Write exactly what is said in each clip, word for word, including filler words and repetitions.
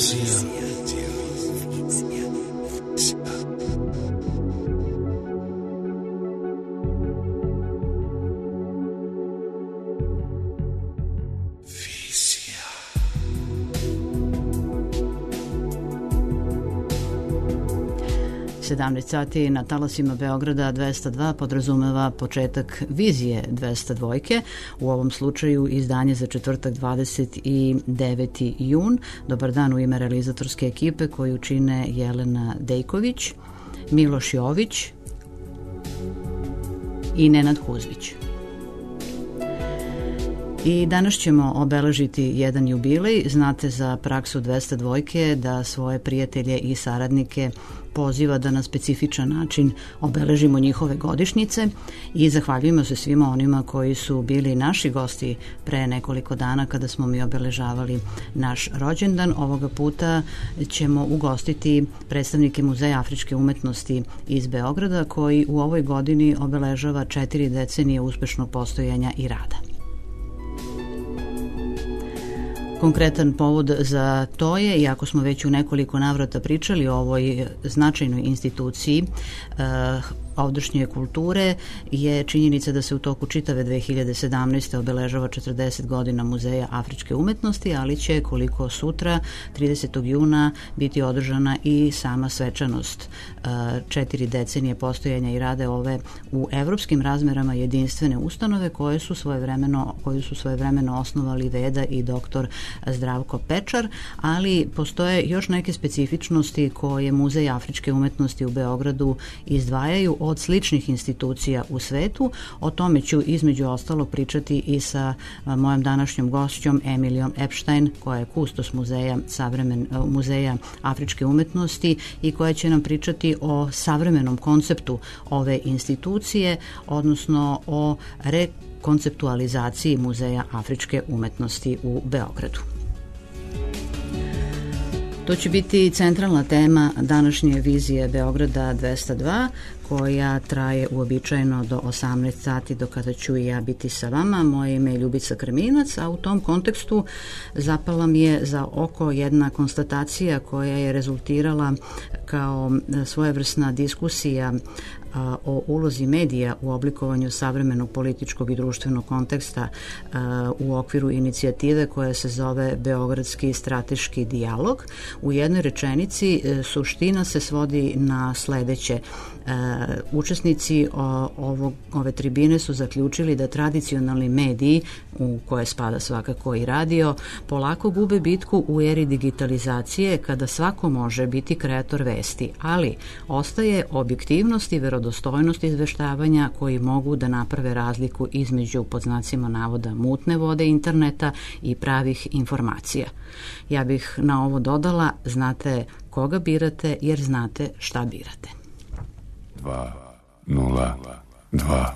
sedamnaest sati na talasima Beograda dvesta dva podrazumeva početak vizije dvesta dva. U ovom slučaju izdanje za četvrtak dvadeset deveti jun. Dobar dan u ime realizatorske ekipe koju čine Jelena Dejković, Miloš Jović i Nenad Huzvić. I danas ćemo obeležiti jedan jubilej. Znate za praksu dvesta dva da svoje prijatelje i saradnike poziva da na specifičan način obeležimo njihove godišnjice i zahvaljujemo se svima onima koji su bili naši gosti pre nekoliko dana kada smo mi obeležavali naš rođendan. Ovoga puta ćemo ugostiti predstavnike Muzeja afričke umetnosti iz Beograda koji u ovoj godini obeležava četiri decenije uspešnog postojanja i rada. Konkretan povod za to je, iako smo već u nekoliko navrata pričali o ovoj značajnoj instituciji eh, ovdašnje kulture, je činjenica da se u toku čitave dve hiljade sedamnaeste. obeležava četrdeset godina Muzeja afričke umetnosti, ali će koliko sutra, tridesetog juna, biti održana i sama svečanost eh, četiri decenije postojanja i rade ove u evropskim razmerama jedinstvene ustanove koje su svojevremeno, koju su svojevremeno osnovali Veda i doktor Zdravko Pečar, ali postoje još neke specifičnosti koje Muzej afričke umetnosti u Beogradu izdvajaju od sličnih institucija u svetu. O tome ću između ostalog pričati i sa mojom današnjom gošćom Emilijom Epstein, koja je kustos muzeja, savremen, muzeja afričke umetnosti i koja će nam pričati o savremenom konceptu ove institucije, odnosno o rekonceptualizaciji Muzeja afričke umetnosti u Beogradu. To će biti centralna tema današnje vizije Beograda dvesta dva, koja traje uobičajeno do osamnaest sati, do kada ću i ja biti sa vama. Moje ime je Ljubica Krminac, a u tom kontekstu zapala mi je za oko jedna konstatacija koja je rezultirala kao svojevrsna diskusija o ulozi medija u oblikovanju savremenog političkog i društvenog konteksta u okviru inicijative koja se zove Beogradski strateški dijalog. U jednoj rečenici suština se svodi na sledeće. Učesnici ovog, ove tribine su zaključili da tradicionalni mediji, u koje spada svakako i radio, polako gube bitku u eri digitalizacije kada svako može biti kreator vesti, ali ostaje objektivnost i verodostojnost izveštavanja koji mogu da naprave razliku između, pod znacima navoda, mutne vode interneta i pravih informacija. Ja bih na ovo dodala, znate koga birate jer znate šta birate. Dva, nula, dva.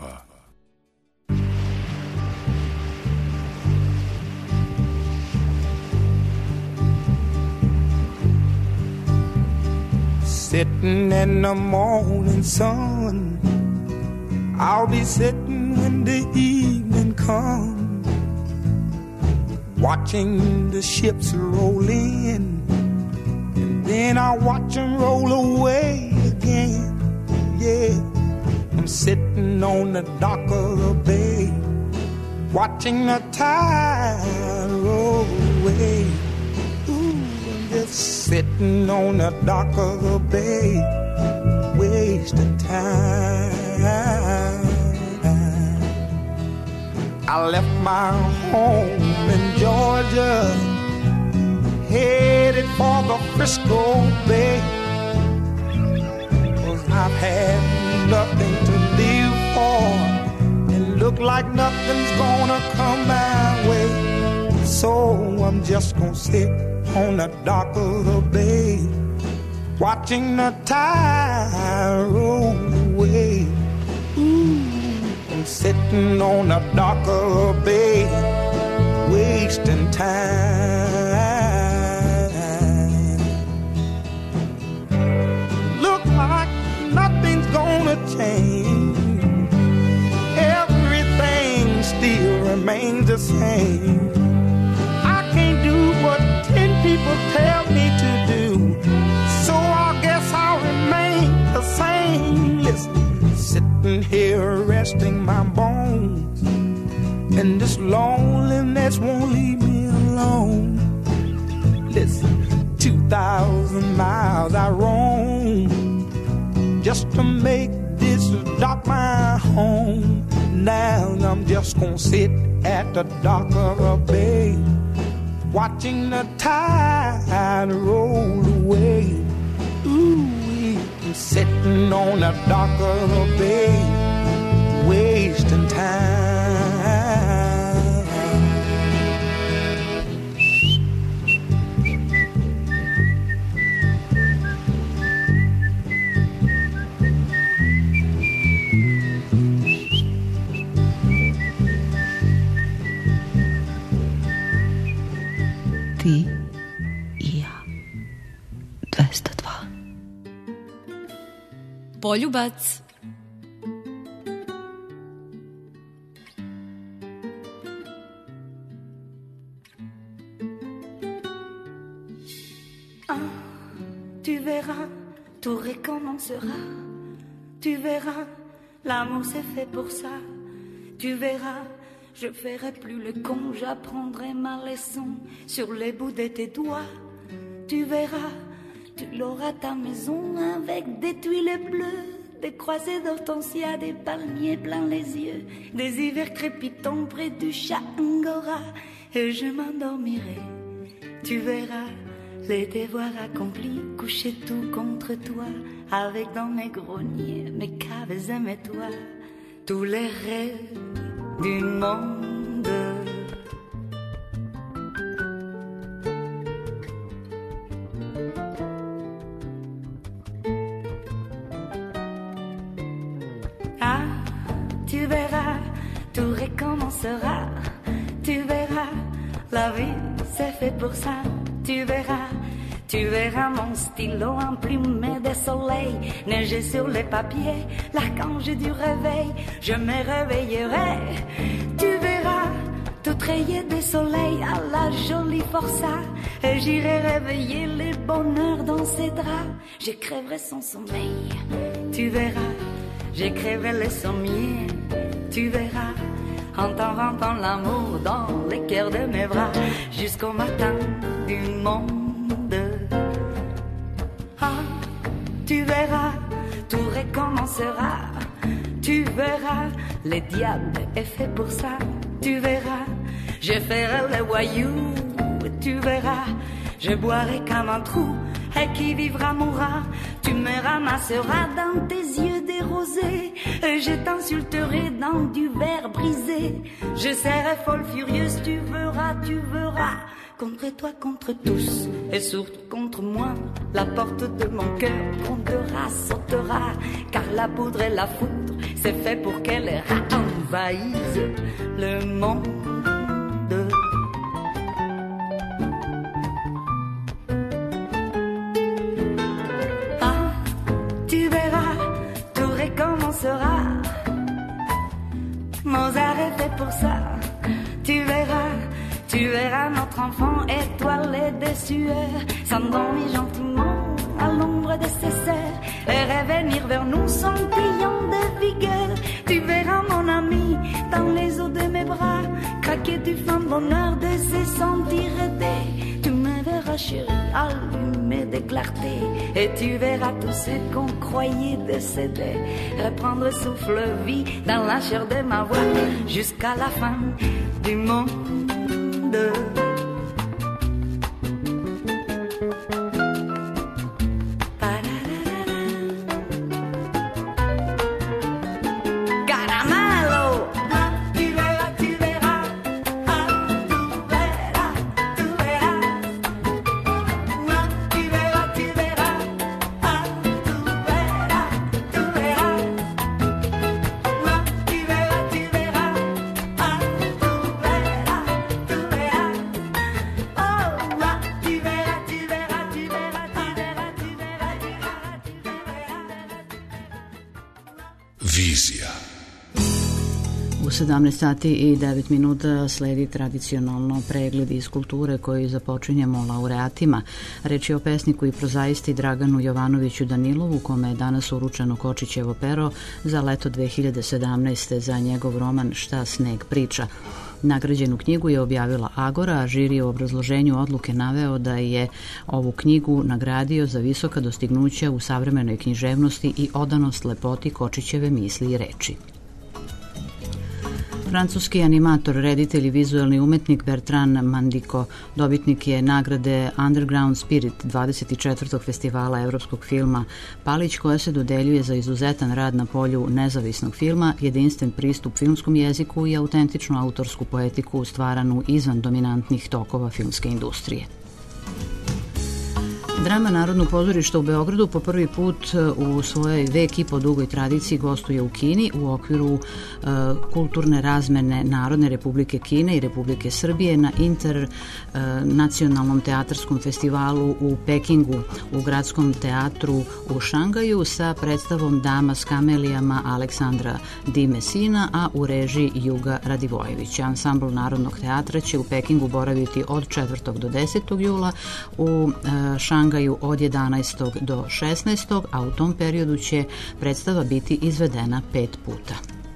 Sitting in the morning sun, I'll be sitting when the evening comes, watching the ships roll in, and then I'll watch them roll away again. Yeah, I'm sitting on the dock of the bay, watching the tide roll away. Ooh, I'm just sitting on the dock of the bay, wasting time. I left my home in Georgia, headed for the Frisco Bay. I've had nothing to live for, and look like nothing's gonna come my way. So I'm just gonna sit on the dock of the bay, watching the tide roll away. Ooh, I'm sitting on the dock of the bay, wasting time. Look like nothing's gonna change, everything still remains the same. I can't do what ten people tell me to just won't leave me alone. Listen, two thousand miles I roam just to make this dock my home. Now I'm just gonna sit at the dock of a bay, watching the tide roll away. Ooh, I'm sitting on the dock of a bay, wasting time. Ti i ja. dvesta dva. Poljubac. Ah, tu verras, tout recommencera. Tu verras, l'amour c'est fait pour ça. Tu verras, je ferai plus le con, j'apprendrai ma leçon sur les bouts de tes doigts. Tu verras, tu l'auras ta maison avec des tuiles bleues, des croisées d'hortensia, des palmiers plein les yeux, des hivers crépitants près du chat Angora. Et je m'endormirai, tu verras, les devoirs accomplis, coucher tout contre toi, avec dans mes greniers, mes caves et mes toits, tous les rêves du monde. Ah, tu verras, tout recommencera. Tu verras, la vie c'est fait pour ça. Tu verras, tu verras mon stylo emplumé de soleil, neiger sur les papiers, l'archange du réveil. Je me réveillerai, tu verras, tout rayé de soleil à la jolie forçat. Et j'irai réveiller les bonheurs dans ses draps. Je crèverai son sommeil, tu verras, je crèverai les sommiers, tu verras, en t'en rentrant l'amour dans les cœurs de mes bras, jusqu'au matin du monde. Ah, tu verras, tout recommencera. Tu verras, le diable est fait pour ça. Tu verras, je ferai le voyou. Tu verras, je boirai comme un trou. Et qui vivra mourra. Tu me ramasseras dans tes yeux des rosés. Et je t'insulterai dans du verre brisé. Je serai folle furieuse, tu verras, tu verras. Contre toi, contre tous, et surtout contre moi. La porte de mon cœur grondera, sautera. Car la poudre et la foudre, c'est fait pour que les rats envahissent le monde. Ah, tu verras, tout recommencera. Mozart est fait pour ça, tu verras. Tu verras notre enfant étoilé de sueur, s'endormir gentiment à l'ombre de ses sœurs et revenir vers nous scintillant de vigueur. Tu verras mon ami dans les eaux de mes bras, craquer du fin bonheur de se sentir aidé. Tu me verras chérie, allumé de clarté, et tu verras tout ce qu'on croyait décédé reprendre souffle vie dans la chair de ma voix jusqu'à la fin du monde. Caramelo, ah, tu verras, tu verras, ah, tu verras, tu verras, ah, tu verras, tu verras, ah, tu verras, tu verras, ah, tu verras, tu verras, ah, tu verras, tu verras. U sedamnaest sati i devet minuta sledi tradicionalno pregled iz kulture koji započinjemo laureatima. Reč je o pesniku i prozaisti Draganu Jovanoviću Danilovu, kome je danas uručeno Kočićevo pero za leto dve hiljade sedamnaeste. za njegov roman Šta sneg priča. Nagrađenu knjigu je objavila Agora, a žiri je u obrazloženju odluke naveo da je ovu knjigu nagradio za visoka dostignuća u savremenoj književnosti i odanost lepoti Kočićeve misli i reči. Francuski animator, reditelj i vizuelni umetnik Bertrand Mandico dobitnik je nagrade Underground Spirit dvadeset četvrtog festivala evropskog filma Palić, koja se dodeljuje za izuzetan rad na polju nezavisnog filma, jedinstven pristup filmskom jeziku i autentičnu autorsku poetiku stvaranu izvan dominantnih tokova filmske industrije. Drama Narodnog pozorišta u Beogradu po prvi put u svojoj vek i po dugoj tradiciji gostuje u Kini u okviru uh, kulturne razmene Narodne Republike Kine i Republike Srbije na internacionalnom teatarskom festivalu u Pekingu u Gradskom teatru u Šangaju sa predstavom Dama s kamelijama Aleksandra Di Messina, a u režiji Juga Radivojevića. Ansambl Narodnog teatra će u Pekingu boraviti od četvrtog do desetog jula, u uh, Šangaju od jedanaestog do šesnaestog, a u tom periodu će predstava biti izvedena pet puta.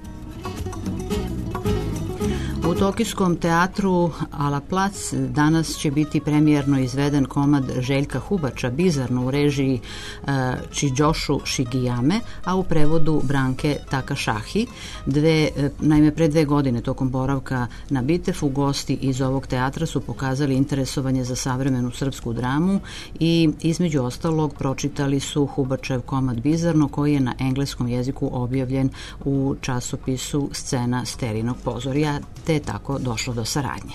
U Tokijskom teatru Ala Plac danas će biti premijerno izveden komad Željka Hubača Bizarno u režiji uh, Čiđošu Šigijame, a u prevodu Branke Takašahi. Dve, naime, pre dve godine tokom boravka na Bitefu gosti iz ovog teatra su pokazali interesovanje za savremenu srpsku dramu i između ostalog pročitali su Hubačev komad Bizarno, koji je na engleskom jeziku objavljen u časopisu Scena Sterinog pozorja, te je tako došlo do saradnje.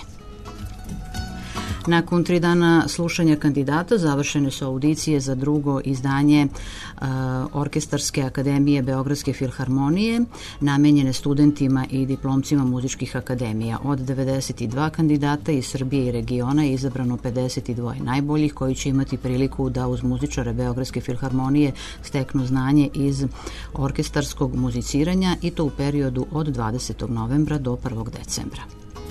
Nakon tri dana slušanja kandidata završene su audicije za drugo izdanje uh, Orkestarske akademije Beogradske filharmonije, namenjene studentima i diplomcima muzičkih akademija. Od devedeset dva kandidata iz Srbije i regiona je izabrano pedeset dva najboljih, koji će imati priliku da uz muzičare Beogradske filharmonije steknu znanje iz orkestarskog muziciranja, i to u periodu od dvadesetog novembra do prvog decembra.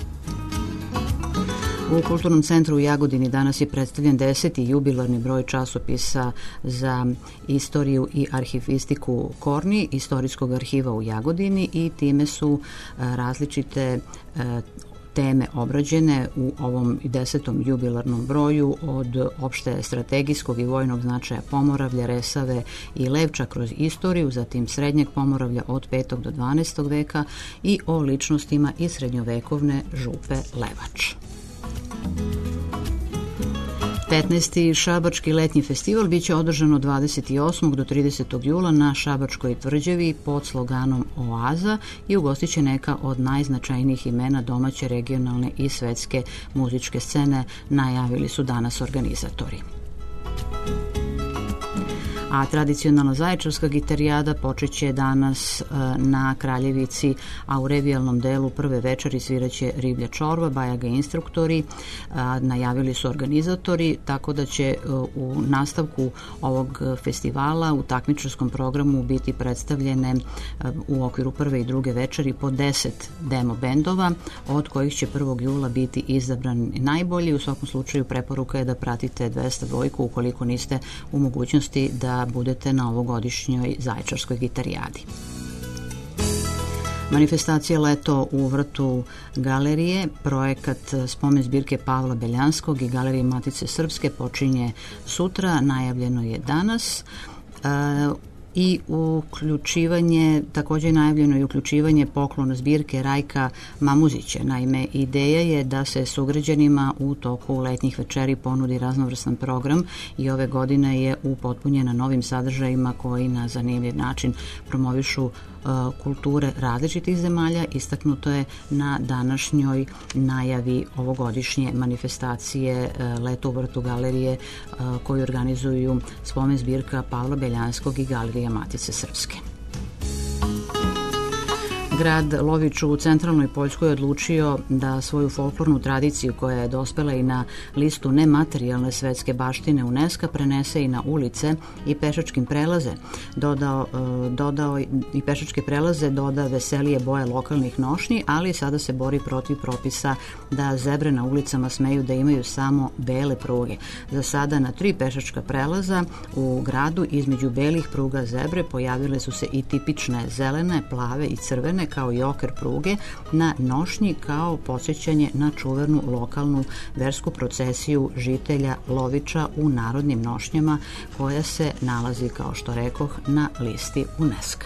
U Kulturnom centru u Jagodini danas je predstavljen deseti jubilarni broj časopisa za istoriju i arhivistiku Korni, istorijskog arhiva u Jagodini, i time su različite teme obrađene u ovom desetom jubilarnom broju, od opšte strategijskog i vojnog značaja Pomoravlja, Resave i Levča kroz istoriju, zatim srednjeg Pomoravlja od petog do dvanaestog veka i o ličnostima iz srednjovekovne župe Levač. petnaesti. Šabački letnji festival biće održan od dvadeset osmog do tridesetog jula na Šabačkoj tvrđavi pod sloganom Oaza i ugostit će neka od najznačajnijih imena domaće, regionalne i svetske muzičke scene, najavili su danas organizatori. A tradicionalna zaječarska gitarijada počeće danas na Kraljevici, a u revijalnom delu prve večeri sviraće Riblja čorba, Bajaga instruktori, najavili su organizatori, tako da će u nastavku ovog festivala u takmičarskom programu biti predstavljene u okviru prve i druge večeri po deset demo bendova, od kojih će prvog jula biti izabran najbolji. U svakom slučaju preporuka je da pratite dvesta dva ukoliko niste u mogućnosti da budete na ovogodišnjoj Zaječarskoj gitarijadi. Manifestacija Leto u vrtu galerije, projekat spomen zbirke Pavla Beljanskog i Galerije Matice Srpske, počinje sutra, najavljeno je danas. I uključivanje, također je najavljeno i uključivanje poklona zbirke Rajka Mamuzića. Naime, ideja je da se sugrađanima u toku letnjih večeri ponudi raznovrstan program i ove godine je upotpunjena novim sadržajima koji na zanimljiv način promovišu kulture različitih zemalja. Istaknuto je na današnjoj najavi ovogodišnje manifestacije Leto u vrtu galerije koju organizuju spomen zbirka Pavla Beljanskog i Galerija Matice Srpske. Grad Lovič u centralnoj Poljskoj je odlučio da svoju folklornu tradiciju, koja je dospela i na listu nematerijalne svetske baštine UNESCO, prenese i na ulice i pešačkim prelaze. Dodao, dodao i pešačke prelaze, doda veselije boje lokalnih nošnji, ali sada se bori protiv propisa da zebre na ulicama smeju da imaju samo bele pruge. Za sada na tri pešačka prelaza u gradu između belih pruga zebre pojavile su se i tipične zelene, plave i crvene kao i oker pruge na nošnji kao podsjećanje na čuvenu lokalnu versku procesiju žitelja Loviča u narodnim nošnjama koja se nalazi, kao što rekoh, na listi UNESCO.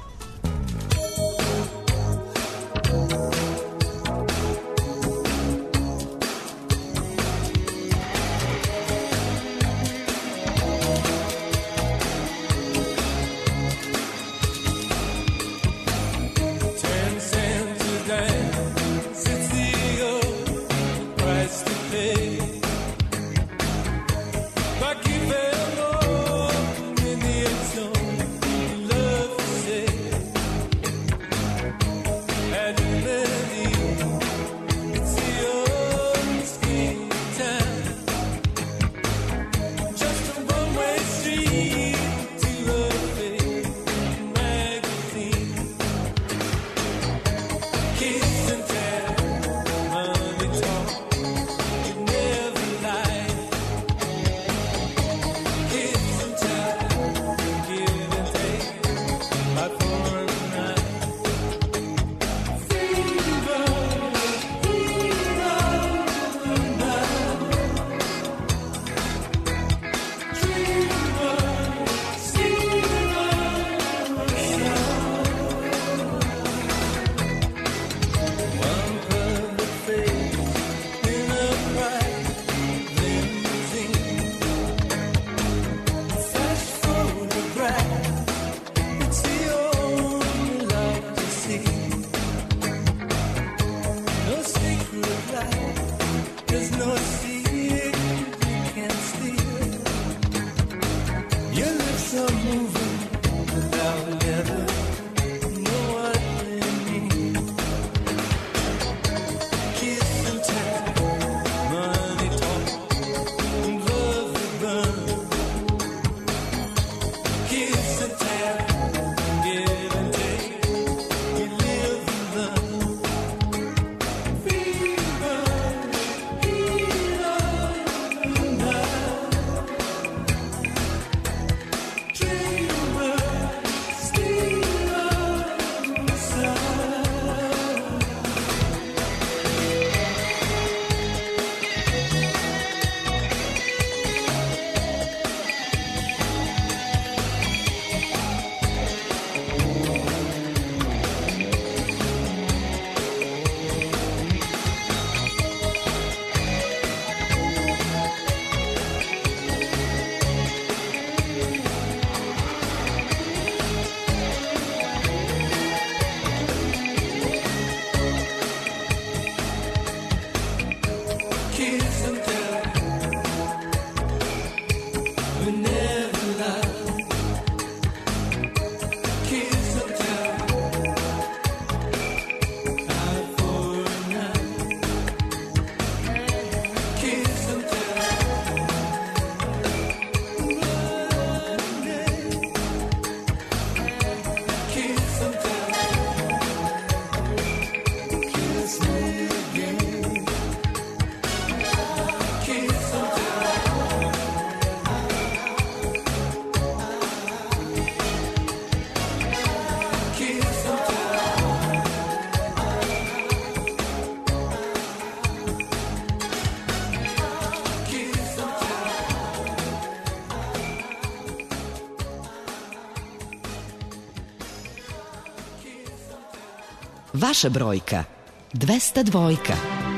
Vaša brojka dvesta dvojka.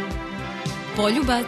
Poljubac.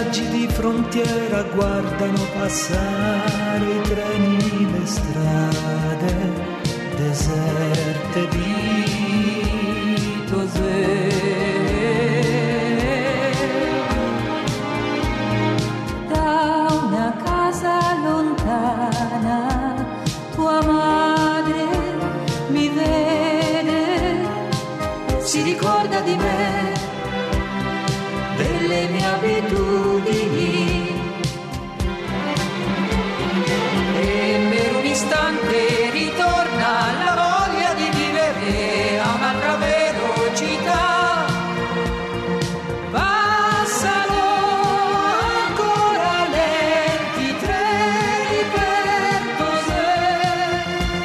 villaggi di frontiera guardano passare i treni, le strade deserte di Tosè. Da una casa lontana tua madre mi vede, si ricorda di me, delle mie abitudini, e per un istante ritorna la voglia di vivere a un'altra velocità. Passano ancora lenti treni per Tosè.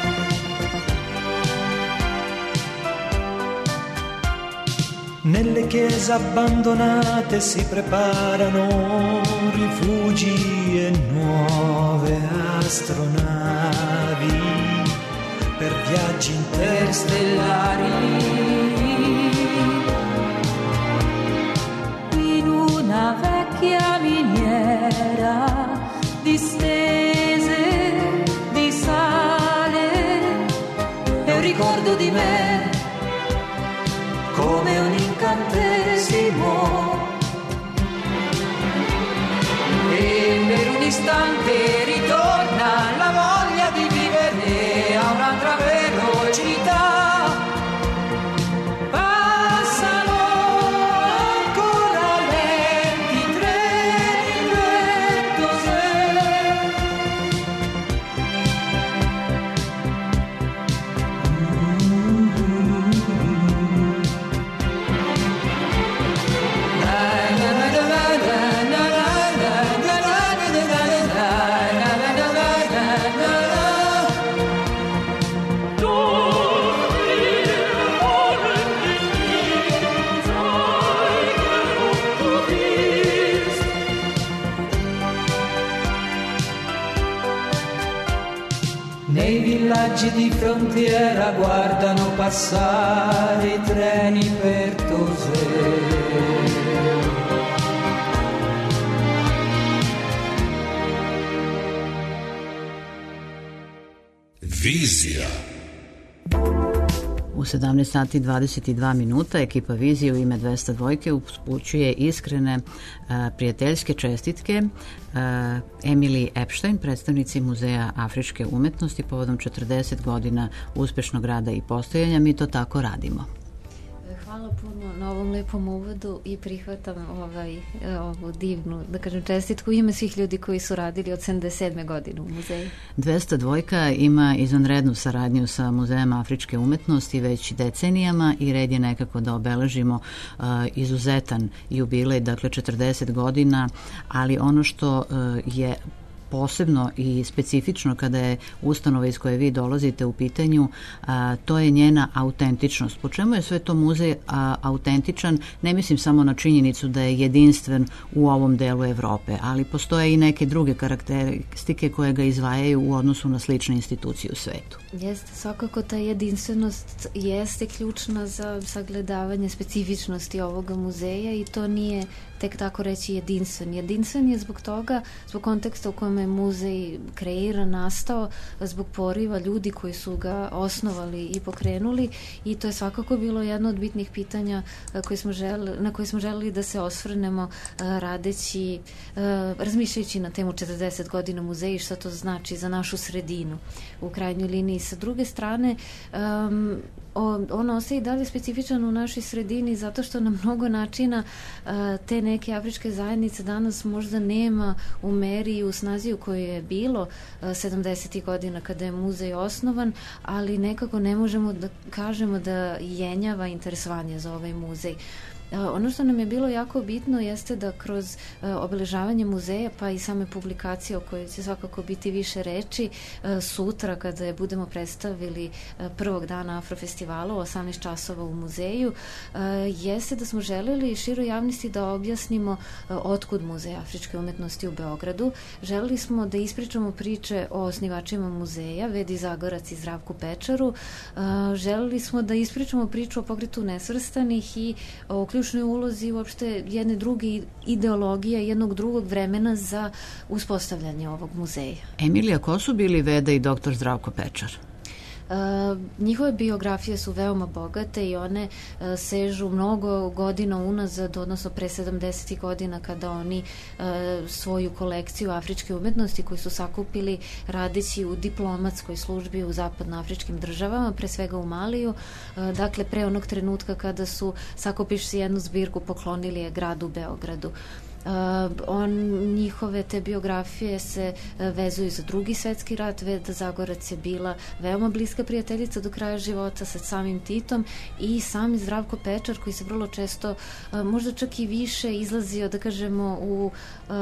Nelle chiese abbandonate si preparano rifugi e nuove astronavi per viaggi interstellari. in una vecchia miniera distese di sale, È un ricordo di me come un incantesimo, e per un istante ritorna la voglia di vivere a un'altra velocità. Passano ancora lenti treni per Tosè. Nei villaggi di frontiera guardano passare i treni per Tosè. Vizija. U sedamnaest sati i dvadeset dva minuta ekipa Vizije u ime dvesta dva upućuje iskrene a, prijateljske čestitke a, Emily Epstein, predstavnici Muzeja afričke umetnosti povodom četrdeset godina uspešnog rada i postojanja. Mi to tako radimo. Hvala puno na ovom lepom uvodu i prihvatam ovaj, ovu divnu, da kažem, čestitku u ime svih ljudi koji su radili od sedamdeset sedme godine u muzeju. dvesta dva ima izvanrednu saradnju sa Muzejem afričke umetnosti već decenijama i red je nekako da obeležimo uh, izuzetan jubilej, dakle četrdeset godina, ali ono što uh, je posebno i specifično kada je ustanova iz koje vi dolazite u pitanju, a, to je njena autentičnost. Po čemu je sve to muzej a, autentičan? Ne mislim samo na činjenicu da je jedinstven u ovom delu Evrope, ali postoje i neke druge karakteristike koje ga izdvajaju u odnosu na slične institucije u svetu. Jeste, svakako ta jedinstvenost jeste ključna za sagledavanje specifičnosti ovoga muzeja i to nije tek tako reći jedinstven. Jedinstven je zbog toga, zbog konteksta u kojem je muzej kreiran, nastao, zbog poriva ljudi koji su ga osnovali i pokrenuli i to je svakako bilo jedno od bitnih pitanja koje smo želi, na koje smo želeli da se osvrnemo radeći, razmišljajući na temu četrdeset godina muzeja i šta to znači za našu sredinu u krajnjoj liniji. Sa druge strane, um, on ostaje i dalje specifičan u našoj sredini zato što na mnogo načina uh, te neke afričke zajednice danas možda nema u meri i u snazi u kojoj je bilo uh, sedamdesetih godina kada je muzej osnovan, ali nekako ne možemo da kažemo da jenjava interesovanje za ovaj muzej. Ono što nam je bilo jako bitno jeste da kroz uh, obeležavanje muzeja pa i same publikacije o kojoj će svakako biti više reči uh, sutra kada je budemo predstavili uh, prvog dana Afrofestivala u osamnaest časova u muzeju uh, jeste da smo želeli široj javnosti da objasnimo uh, otkud Muzej afričke umetnosti u Beogradu. Želeli smo da ispričamo priče o osnivačima muzeja, Vedi Zagorac i Zdravku Pečaru. Uh, želeli smo da ispričamo priču o Pokretu nesvrstanih i o ključnoj ulozi uopšte jedne druge ideologije, jednog drugog vremena za uspostavljanje ovog muzeja. Emilija, ko su bili Veda i doktor Zdravko Pečar? Uh, njihove biografije su veoma bogate i one uh, sežu mnogo godina unazad, odnosno pre sedamdesetih godina kada oni uh, svoju kolekciju afričke umetnosti koju su sakupili radeći u diplomatskoj službi u zapadnoafričkim državama, pre svega u Maliju, uh, dakle pre onog trenutka kada su sakupivši jednu zbirku poklonili je gradu Beogradu. Uh, on, njihove te biografije se uh, vezuju za drugi svetski rat. Veda Zagorac je bila veoma bliska prijateljica do kraja života sa samim Titom i sami Zdravko Pečar koji se vrlo često, uh, možda čak i više izlazio, da kažemo, u uh,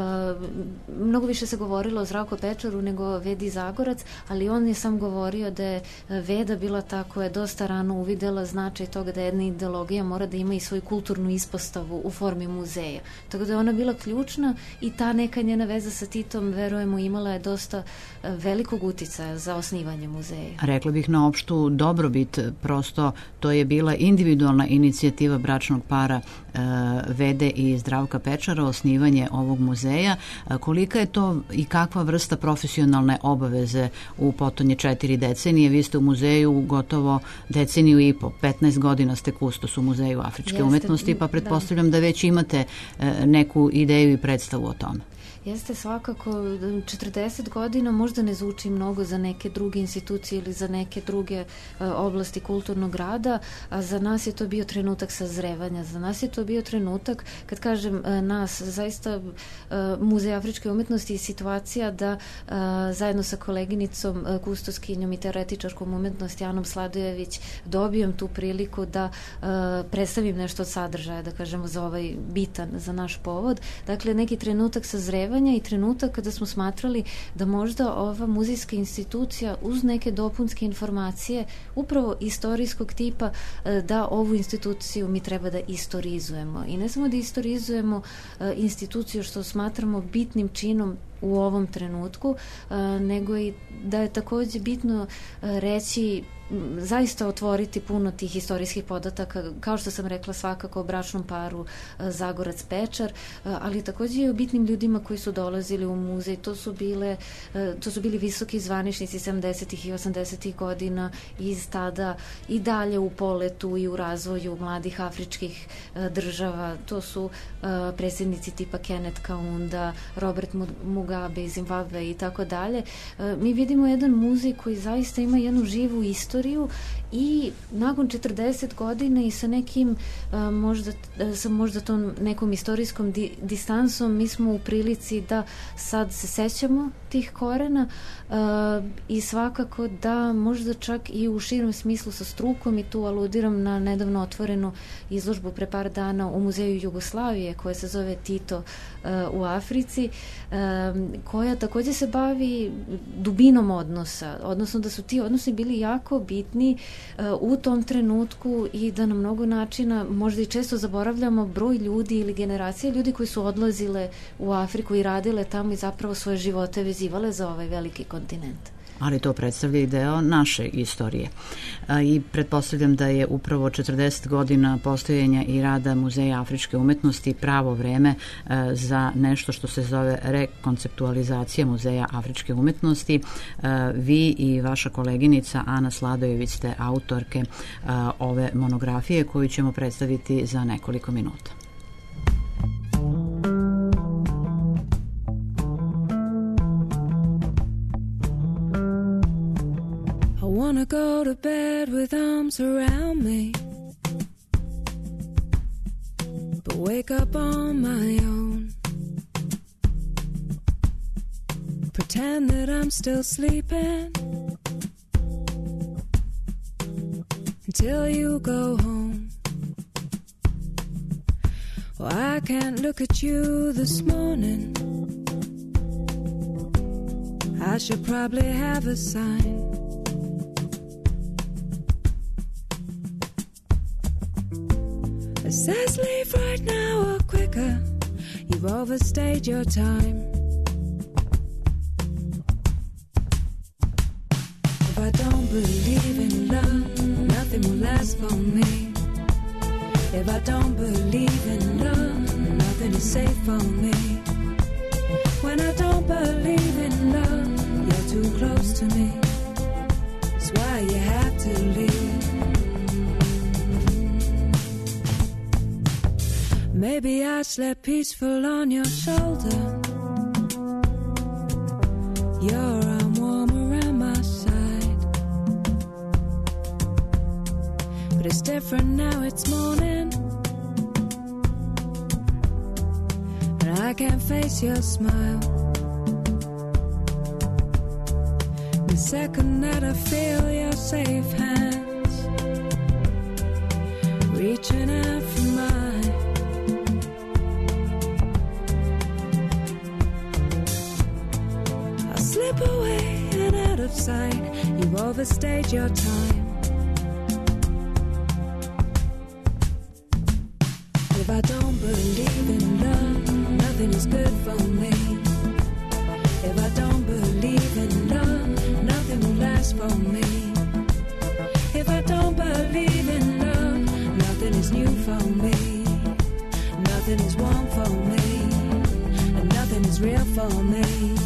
mnogo više se govorilo o Zdravko Pečaru nego Vedi Zagorac, ali on je sam govorio da je Veda bila ta koja je dosta rano uvidela značaj toga da jedna ideologija mora da ima i svoju kulturnu ispostavu u formi muzeja. Tako da je ona bila ključna i ta neka njena veza sa Titom, verujemo, imala je dosta velikog uticaja za osnivanje muzeja. Rekla bih na opštu dobrobit, prosto to je bila individualna inicijativa bračnog para e, Vede i Zdravka Pečara, osnivanje ovog muzeja. E, kolika je to i kakva vrsta profesionalne obaveze u potonje četiri decenije? Vi ste u muzeju gotovo deceniju i po, petnaest godina ste kustos u Muzeju afričke Jeste, umetnosti, pa pretpostavljam da. da već imate e, neku ideju i predstavu o tome. Jeste, svakako, četrdeset godina možda ne zvuči mnogo za neke druge institucije ili za neke druge uh, oblasti kulturnog rada, a za nas je to bio trenutak sazrevanja. Za nas je to bio trenutak, kad kažem uh, nas, zaista uh, Muzej afričke umetnosti je situacija da uh, zajedno sa koleginicom, uh, kustoskinjom i teoretičarkom umetnosti Anom Sladojević dobijem tu priliku da uh, predstavim nešto od sadržaja, da kažemo, za ovaj bitan, za naš povod. Dakle, neki trenutak sazrevanja i trenutak kada smo smatrali da možda ova muzejska institucija uz neke dopunske informacije upravo istorijskog tipa da ovu instituciju mi treba da istorizujemo. I ne samo da istorizujemo instituciju što smatramo bitnim činom u ovom trenutku, nego i da je takođe bitno reći, zaista otvoriti puno tih istorijskih podataka, kao što sam rekla, svakako o bračnom paru Zagorac Pečar, ali takođe i o bitnim ljudima koji su dolazili u muzej. To su bile, to su bili visoki zvaničnici sedamdesetih i osamdesetih godina iz tada i dalje u poletu i u razvoju mladih afričkih država. To su predsjednici tipa Kenneth Kaunda, Robert Mugabe iz Zimbabve i tako dalje. Mi vidimo jedan muzej koji zaista ima jednu živu istoriju i nakon četrdeset godina i sa nekim uh, možda, sa možda tom nekom istorijskom di, distansom mi smo u prilici da sad se sećamo tih korena uh, i svakako da možda čak i u širem smislu sa strukom, i tu aludiram na nedavno otvorenu izložbu pre par dana u Muzeju Jugoslavije koja se zove Tito uh, u Africi, uh, koja takođe se bavi dubinom odnosa, odnosno da su ti odnosi bili jako bitni uh, u tom trenutku i da na mnogo načina možda i često zaboravljamo broj ljudi ili generacije ljudi koji su odlazile u Afriku i radile tamo i zapravo svoje živote vezivale za ovaj veliki kontinent. Ali to predstavlja i deo naše istorije. I pretpostavljam da je upravo četrdeset godina postojanja i rada Muzeja afričke umetnosti pravo vreme za nešto što se zove rekonceptualizacija Muzeja afričke umetnosti. Vi i vaša koleginica Ana Sladojević ste autorke ove monografije koju ćemo predstaviti za nekoliko minuta. I wanna go to bed with arms around me, but wake up on my own. Pretend that I'm still sleeping until you go home. Well, I can't look at you this morning. I should probably have a sign. It says leave right now or quicker. You've overstayed your time. If I don't believe in love, nothing will last for me. If I don't believe in love, nothing is safe for me. When I don't believe in love, you're too close to me. That's why you have to leave. Maybe I slept peaceful on your shoulder. Your arm warm around my side. But it's different now, it's morning. And I can't face your smile. The second that I feel your safe hands reaching out for mine, I'll slip away and out of sight. You've overstayed your time. If I don't believe in love, nothing is good for me. If I don't believe in love, nothing will last for me. If I don't believe in love, nothing is new for me. Nothing is warm for me, and nothing is real for me.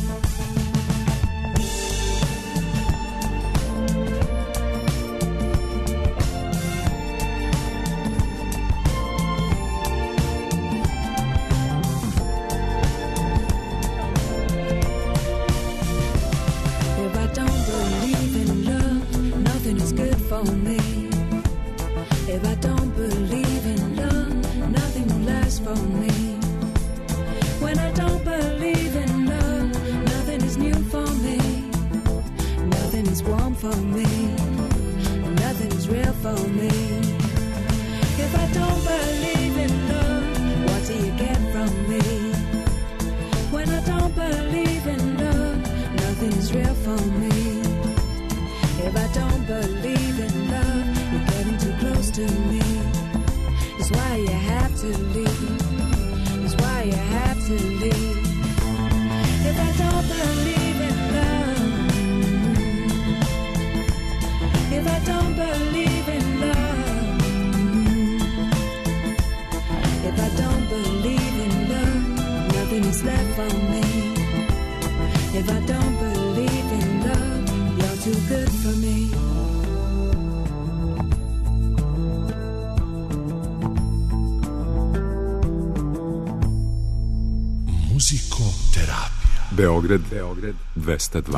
For me. If I don't believe in love, nothing will last for me. When I don't believe in love, nothing is new for me. Nothing is warm for me. Nothing is real for me. If I don't believe in love, what do you get from me? When I don't believe in love, nothing is real for me. If I don't believe in love, you're getting too close to me. It's why you have to leave. It's why you have to leave. If I don't believe in love, if I don't believe in love, if I don't believe in love, nothing is left for me. If I don't believe in love, you're too good for me. Muzikoterapija. Beograd, Beograd dvesta dva.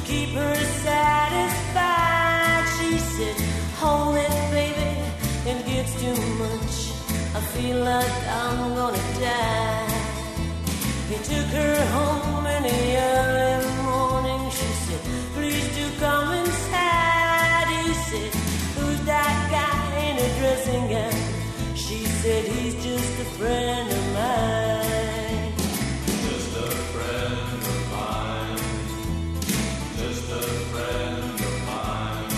keep her satisfied. She said, hold it, baby, it gets too much. I feel like I'm gonna die. He took her home in the early morning. She said, please do come inside. He said, who's that guy in a dressing gown? She said, he's just a friend of mine. Just a friend of mine. Just a friend of mine.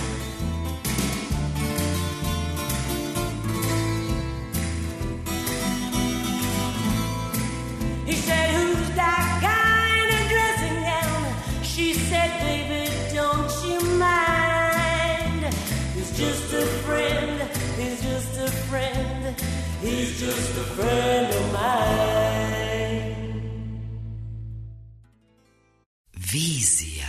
He said, who's that guy in a dressing gown? She said, baby, don't you mind. He's just a friend, he's just a friend, he's just a friend of mine. Vizija.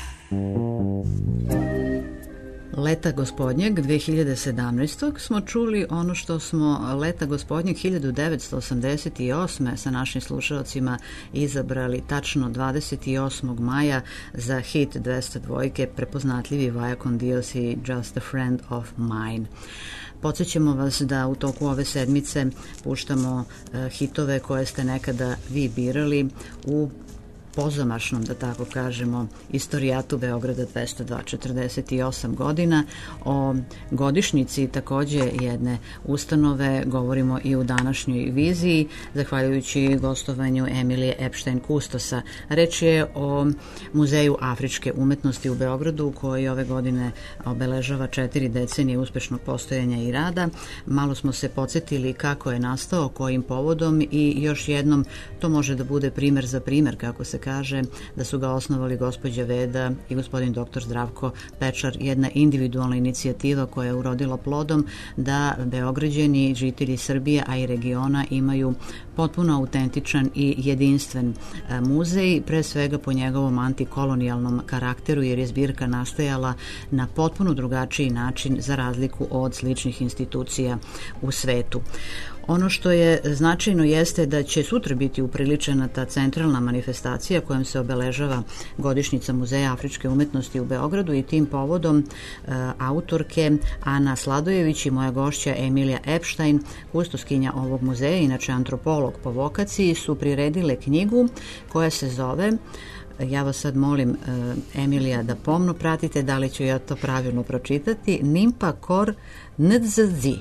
Leta gospodnjeg dve hiljade sedamnaestog smo čuli ono što smo leta gospodnjeg hiljadu devetsto osamdeset osme sa našim slušalcima izabrali tačno dvadeset osmog maja za hit dvesta dva, prepoznatljivi Vaya con Dios i Just a Friend of Mine. Podsjećamo vas da u toku ove sedmice puštamo uh, hitove koje ste nekada vi birali u pozamašnom, da tako kažemo, istorijatu Beograda dvesta dva, četrdeset osam godina. O godišnjici takođe jedne ustanove govorimo i u današnjoj viziji, zahvaljujući gostovanju Emilije Epstein Kustosa. Reč je o Muzeju afričke umetnosti u Beogradu, koji ove godine obeležava četiri decenije uspešnog postojanja i rada. Malo smo se podsjetili kako je nastao, kojim povodom i još jednom to može da bude primer za primer, kako se kaže, da su ga osnovali gospođa Veda i gospodin doktor Zdravko Pečar, jedna individualna inicijativa koja je urodila plodom da Beograđani, žitelji Srbije, a i regiona imaju potpuno autentičan i jedinstven muzej, pre svega po njegovom antikolonijalnom karakteru, jer je zbirka nastajala na potpuno drugačiji način za razliku od sličnih institucija u svetu. Ono što je značajno jeste da će sutra biti upriličena ta centralna manifestacija kojom se obeležava godišnjica Muzeja afričke umetnosti u Beogradu i tim povodom e, autorke Ana Sladojević i moja gošća Emilija Epstein, kustoskinja ovog muzeja, inače antropolog po vokaciji, su priredile knjigu koja se zove, ja vas sad molim, Emilija, da pomno pratite da li ću ja to pravilno pročitati, Nimpa Kor Ndzzi.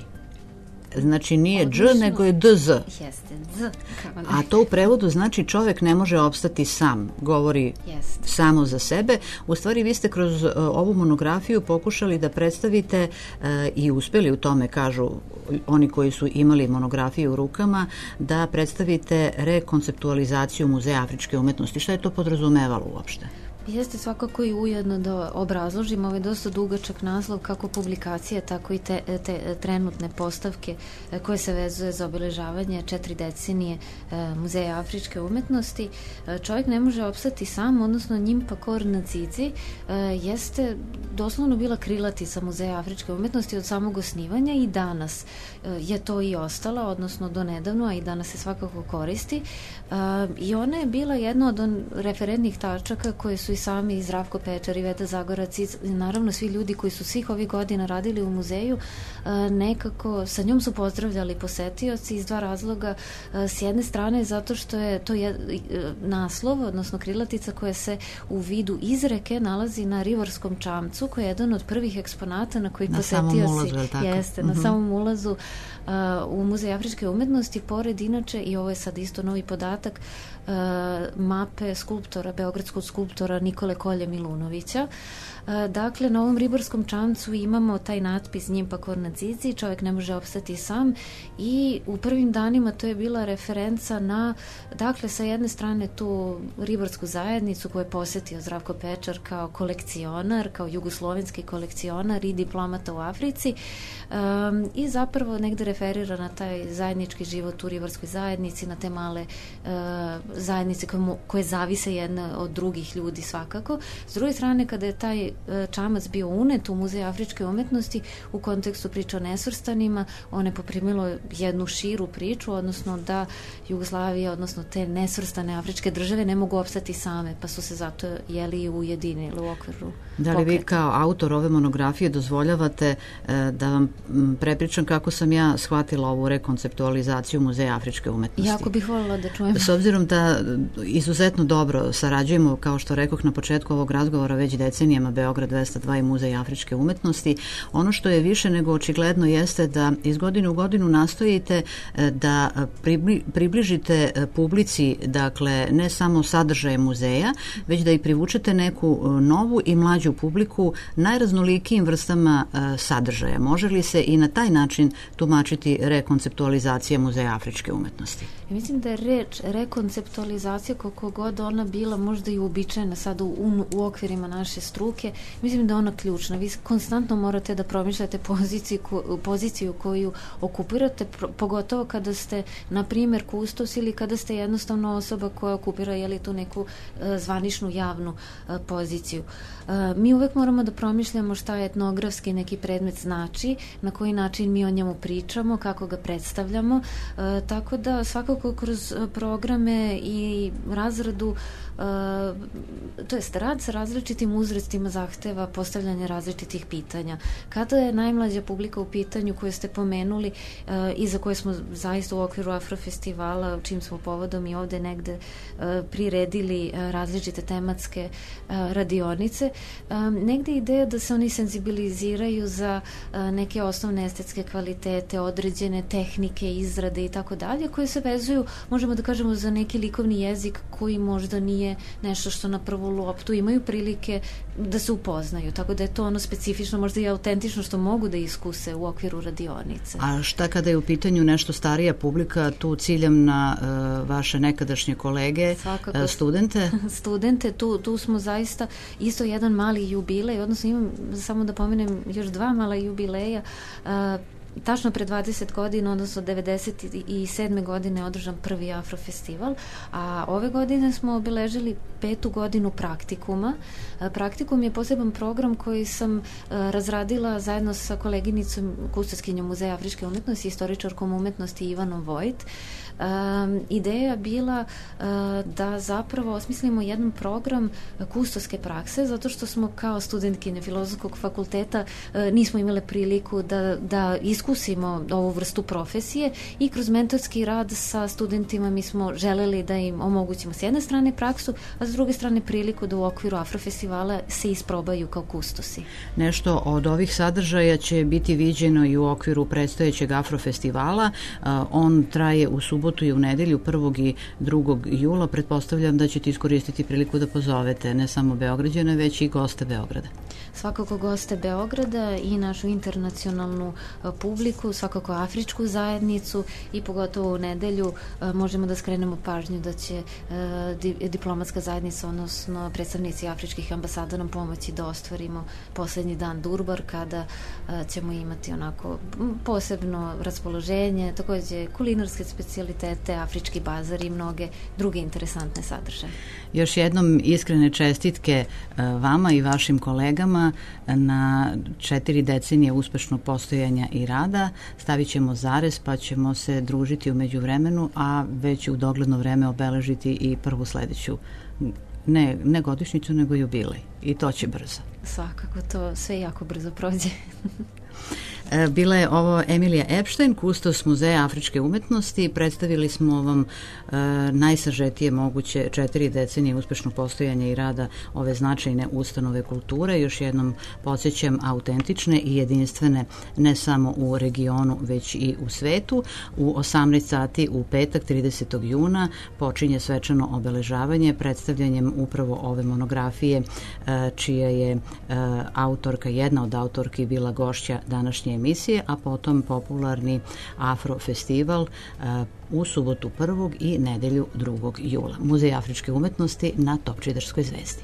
Znači nije dž, nego je dz. Jeste, dz. A to u prevodu znači čovjek ne može opstati sam, govori Jeste. samo za sebe. U stvari vi ste kroz uh, ovu monografiju pokušali da predstavite uh, i uspeli u tome, kažu oni koji su imali monografiju u rukama, da predstavite rekonceptualizaciju Muzeja afričke umetnosti. Šta je to podrazumevalo uopšte? Jeste svakako i ujedno da obrazložimo ovaj dosta dugačak naslov kako publikacije, tako i te, te trenutne postavke koje se vezuje za obeležavanje četiri decenije Muzeja afričke umetnosti. Čovjek ne može opstati sam, odnosno Nimpa Kor Ndzzi jeste doslovno bila krilatica Muzeja afričke umetnosti od samog osnivanja i danas je to i ostala, odnosno do nedavno, a i danas se svakako koristi. I ona je bila jedna od referentnih tačaka koje su i sami Zdravko Pečar i Veda Zagorac i naravno svi ljudi koji su svih ovih godina radili u muzeju, nekako sa njom su pozdravljali posetioci iz dva razloga. S jedne strane zato što je to je naslov, odnosno krilatica koja se u vidu izreke nalazi na Rivarskom čamcu, koji je jedan od prvih eksponata na koji na posetioci samom ulazu, jeste, uh-huh. na samom ulazu uh, u Muzej afričke umetnosti, pored inače, i ovo je sad isto novi podatak, uh, mape skulptora, beogradskog skulptora Nikole Kolje Milunovića. Dakle, na ovom Ribarskom čamcu imamo taj natpis Nimpa Kor Ndzzi, čovjek ne može opstati sam, i u prvim danima to je bila referenca na, dakle, sa jedne strane tu ribarsku zajednicu koju je posetio Zdravko Pečar kao kolekcionar, kao jugoslovenski kolekcionar i diplomata u Africi, um, i zapravo negde referira na taj zajednički život u ribarskoj zajednici, na te male uh, zajednice koje, koje zavise jedne od drugih ljudi svakako. S druge strane, kada je taj čamac bio unet u Muzej afričke umetnosti u kontekstu priča o nesvrstanima, on je poprimilo jednu širu priču, odnosno da Jugoslavija, odnosno te nesvrstane afričke države ne mogu opstati same, pa su se zato jeli ujedinili u okviru Da li vi kao autor ove monografije dozvoljavate da vam prepričam kako sam ja shvatila ovu rekonceptualizaciju Muzeja afričke umetnosti? Jako bih voljela da čujem. S obzirom da izuzetno dobro sarađujemo, kao što rekoh na početku ovog razgovora, već decenijama Beograd dvesta dva i Muzej afričke umetnosti, ono što je više nego očigledno jeste da iz godine u godinu nastojite da približite publici, dakle, ne samo sadržaje muzeja, već da i privučete neku novu i mlađu publiku najraznolikijim vrstama sadržaja. Može li se i na taj način tumačiti rekonceptualizacija Muzeja afričke umetnosti? Mislim da je reč rekonceptualizacija, koliko god ona bila možda i uobičajena sad u, u, u okvirima naše struke, mislim da je ona ključna. Vi konstantno morate da promišljate poziciju, poziciju koju okupirate, pogotovo kada ste, na primjer, kustos ili kada ste jednostavno osoba koja okupira je li tu neku e, zvaničnu javnu e, poziciju. E, mi uvek moramo da promišljamo šta je etnografski neki predmet znači, na koji način mi o njemu pričamo, kako ga predstavljamo, e, tako da svakako kroz programe i razradu, uh, to jest rad sa različitim uzrastima zahteva postavljanje različitih pitanja. Kada je najmlađa publika u pitanju koju ste pomenuli uh, i za koje smo zaista u okviru Afrofestivala, čim smo povodom i ovde negde uh, priredili uh, različite tematske uh, radionice, um, negde je ideja da se oni senzibiliziraju za uh, neke osnovne estetske kvalitete, određene tehnike, izrade i tako dalje, koje se vezuju, možemo da kažemo, za neki likovni jezik koji možda nije nešto što na prvu loptu imaju prilike da se upoznaju, tako da je to ono specifično, možda i autentično što mogu da iskuse u okviru radionice. A šta kada je u pitanju nešto starija publika, tu ciljam na uh, vaše nekadašnje kolege, uh, studente? Studente, tu, tu smo zaista isto jedan mali jubilej, odnosno imam samo da pomenem još dva mala jubileja. uh, Tačno pre dvadeset godina, odnosno devedeset sedme godine je održan prvi Afrofestival, a ove godine smo obeležili petu godinu praktikuma. Praktikum je poseban program koji sam razradila zajedno sa koleginicom, kustoskinjom Muzeja afričke umetnosti i istoričarkom umetnosti Ivanom Vojt. Um, ideja bila uh, da zapravo osmislimo jedan program kustoske prakse, zato što smo kao studentkinje Filozofskog fakulteta uh, nismo imale priliku da, da iskusimo ovu vrstu profesije i kroz mentorski rad sa studentima mi smo želeli da im omogućimo s jedne strane praksu, a s druge strane priliku da u okviru Afrofestivala se isprobaju kao kustosi. Nešto od ovih sadržaja će biti viđeno i u okviru predstojećeg Afrofestivala. Uh, on traje u subotu i u nedelju prvog i drugog jula. Pretpostavljam da ćete iskoristiti priliku da pozovete ne samo Beograđane, već i goste Beograda. Svakako goste Beograda i našu internacionalnu publiku, svakako afričku zajednicu i pogotovo u nedelju možemo da skrenemo pažnju da će diplomatska zajednica, odnosno predstavnici afričkih ambasada nam pomoći da ostvarimo poslednji dan Durbar, kada ćemo imati onako posebno raspoloženje, takođe kulinarske specijalitete, afrički bazar i mnoge druge interesantne sadržaje. Još jednom iskrene čestitke vama i vašim kolegama na četiri decenije uspešnog postojanja i rada. Stavit ćemo zarez pa ćemo se družiti u međuvremenu, a već u dogledno vreme obeležiti i prvu sledeću, ne, ne godišnjicu, nego jubilej. I to će brzo. Svakako, to sve jako brzo prođe. Bila je ovo Emilija Epštajn, kustos Muzeja afričke umetnosti. Predstavili smo vam e, najsažetije moguće četiri decenije uspešnog postojanja i rada ove značajne ustanove kulture. Još jednom podsjećam, autentične i jedinstvene ne samo u regionu, već i u svetu. U osamnaest sati u petak, tridesetog juna, počinje svečano obeležavanje predstavljanjem upravo ove monografije, e, čija je e, autorka, jedna od autorki bila gošća današnje emisije, a potom popularni Afrofestival uh, u subotu prvog i nedelju drugog jula. Muzej afričke umetnosti na Topčiderskoj zvezdi.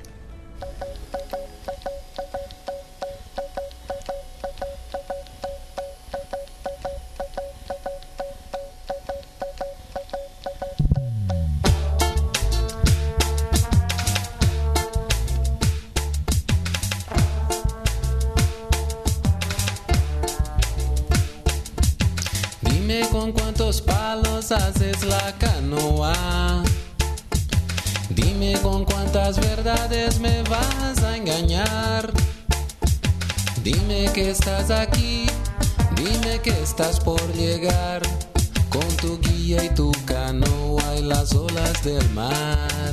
cuántos palos haces la canoa. Dime con cuántas verdades me vas a engañar. Dime que estás aquí, dime que estás por llegar, con tu guía y tu canoa y las olas del mar.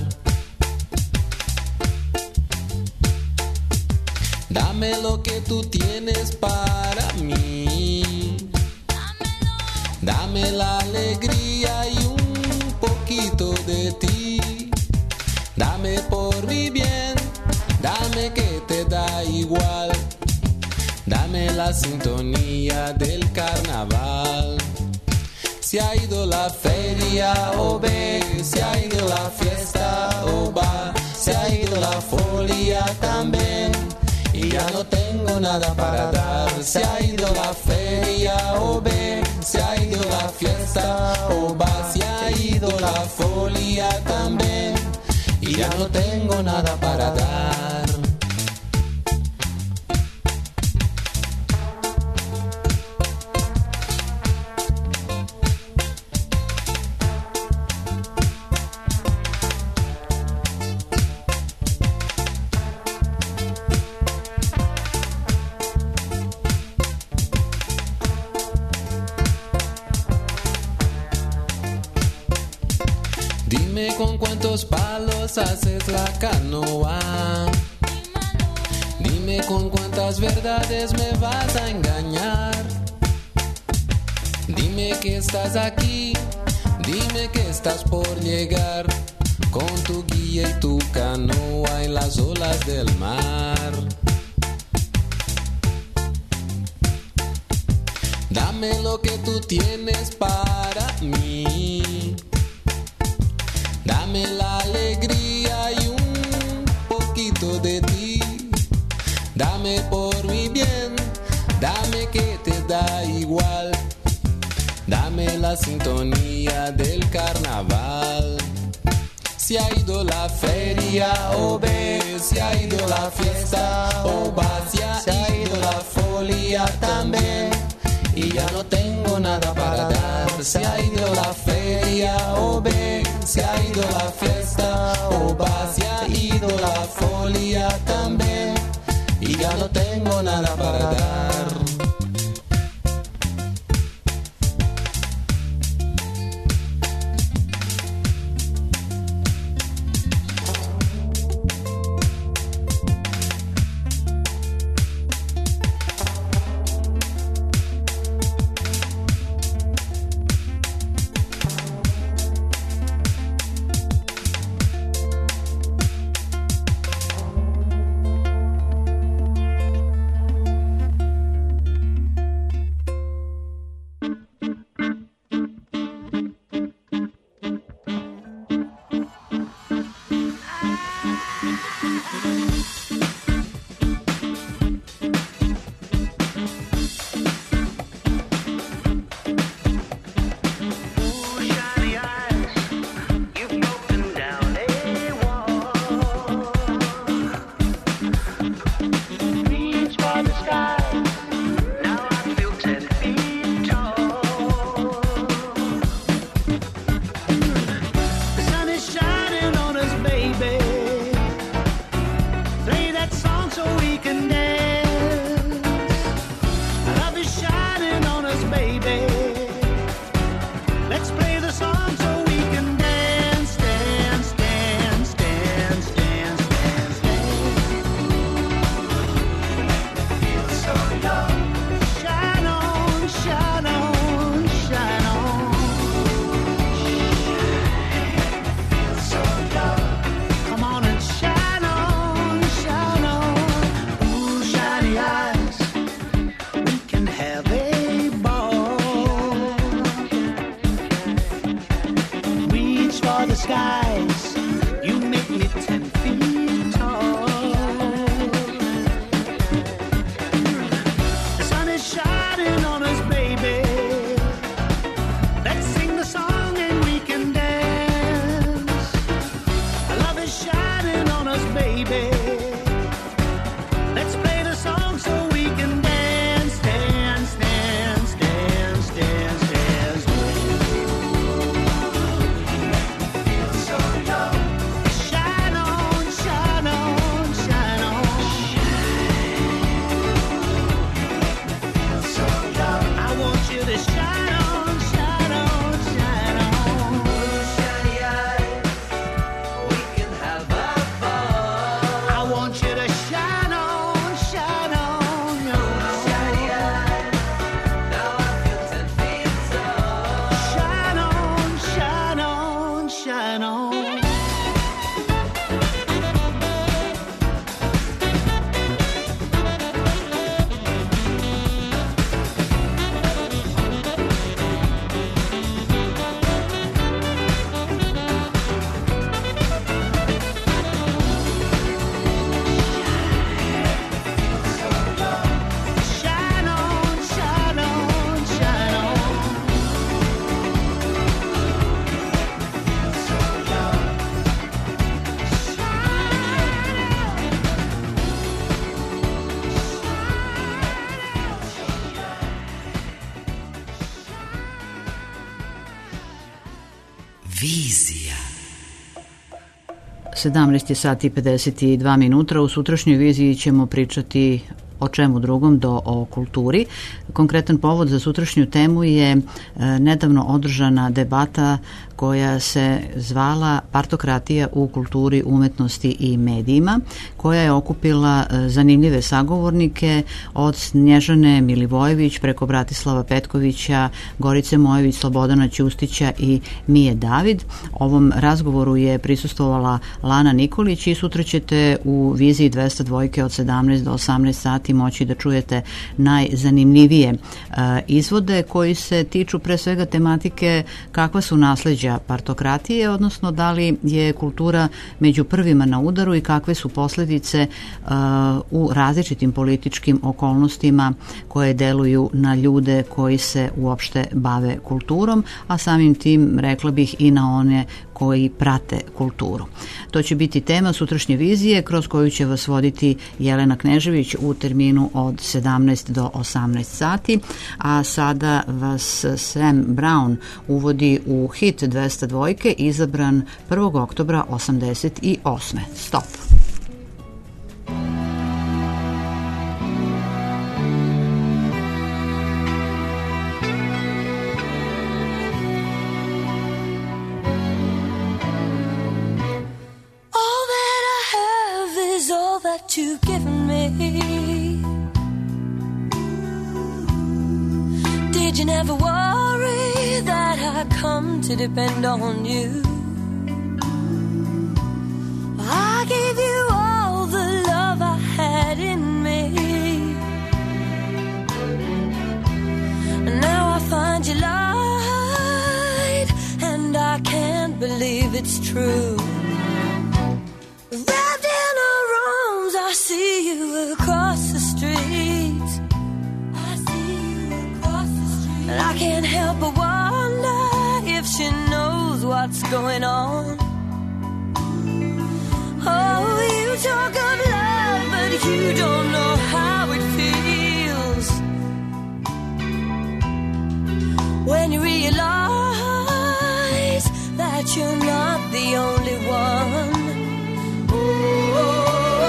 Dame lo que tú tienes para mí. Dame la alegría y un poquito de ti. Dame por mi bien, dame que te da igual. Dame la sintonía del carnaval. Se ha ido la feria, oh ve, se ha ido la fiesta, oh va, se ha ido la folia también. Y ya no tengo nada para dar. Se ha ido la feria, oh ve, se ha ido la fiesta, oh va, se ha ido la folia también. Y ya no tengo nada para dar. Dime con cuántos palos haces la canoa. Dime con cuántas verdades me vas a engañar. Dime que estás aquí, dime que estás por llegar, con tu guía y tu canoa en las olas del mar. Dame lo que tú tienes para mí. Dame la alegría y un poquito de ti. Dame por mi bien, dame que te da igual. Dame la sintonía del carnaval. Se ha ido la feria, oh ve, se ha ido la fiesta, oh va, se ha ido la folia también. Y ya no tengo nada para dar. Se ha ido la feria, oh ve, se ha ido la fiesta, oh va, se ha ido la folia también. Y ya no tengo nada para dar. Vizija. sedamnaest sati i pedeset dva minuta. U sutrašnjoj viziji ćemo pričati o čemu drugom do o kulturi. Konkretan povod za sutrašnju temu je e, nedavno održana debata koja se zvala Partokratija u kulturi, umetnosti i medijima, koja je okupila e, zanimljive sagovornike od Snježane Milivojević preko Bratislava Petkovića, Gorice Mojević, Slobodana Ćustića i Mije David. Ovom razgovoru je prisustvovala Lana Nikolić i sutra ćete u viziji dvesta dva od sedamnaest do osamnaest sati moći da čujete najzanimljivije e, izvode koji se tiču pre svega tematike kakva su nasleđa partokratije, odnosno da li je kultura među prvima na udaru i kakve su posledice uh, u različitim političkim okolnostima koje deluju na ljude koji se uopšte bave kulturom, a samim tim rekla bih i na one koji prate kulturu. To će biti tema sutrašnje vizije kroz koju će vas voditi Jelena Knežević u terminu od sedamnaest do osamnaest sati, a sada vas Sam Brown uvodi u hit dvesta dva izabran prvog oktobra osamdeset osme. Stop. You've given me. Did you never worry that I come to depend on you? I gave you all the love I had in me, and now I find you lied, and I can't believe it's true. I see you across the street. I see you across the street. And I can't help but wonder if she knows what's going on. Oh, you talk of love, but you don't know how it feels when you realize that you're not the only one. Oh,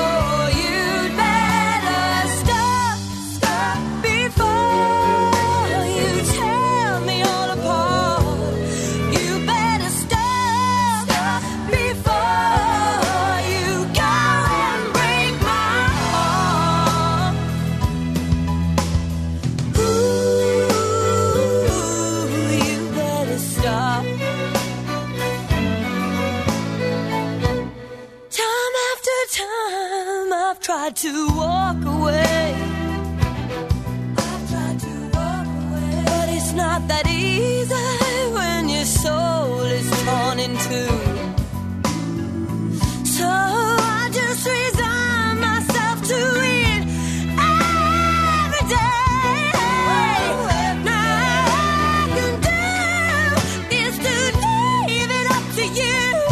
tried to walk away. I've tried to walk away, but it's not that easy when your soul is torn in two. So I just resign myself to it every day. Now all I can do is to leave it up to you.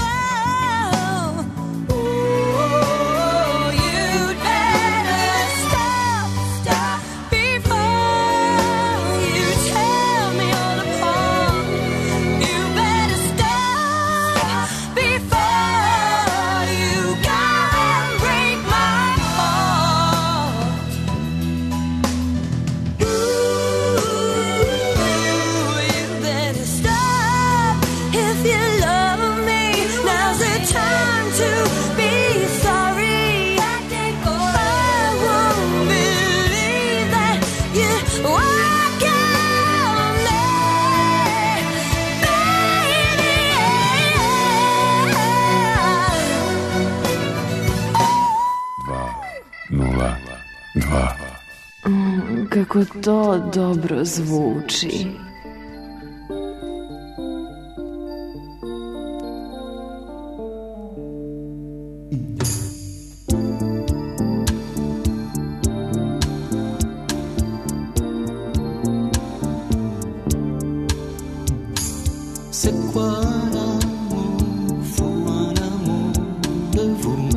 Kako to dobro zvuči.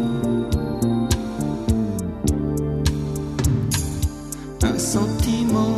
Sentiment